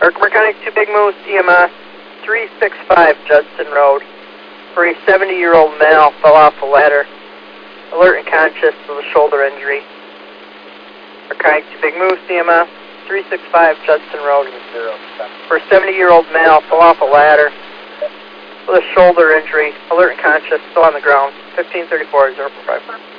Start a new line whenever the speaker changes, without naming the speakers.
Mechanic 2 Big Moose, EMS 365 Judson Road, where a 70-year-old male fell off a ladder, alert and conscious with a shoulder injury. Mechanic 2 Big Moose, EMS 365 Judson Road, where a 70-year-old male fell off a ladder with a shoulder injury, alert and conscious, still on the ground. 1534 045.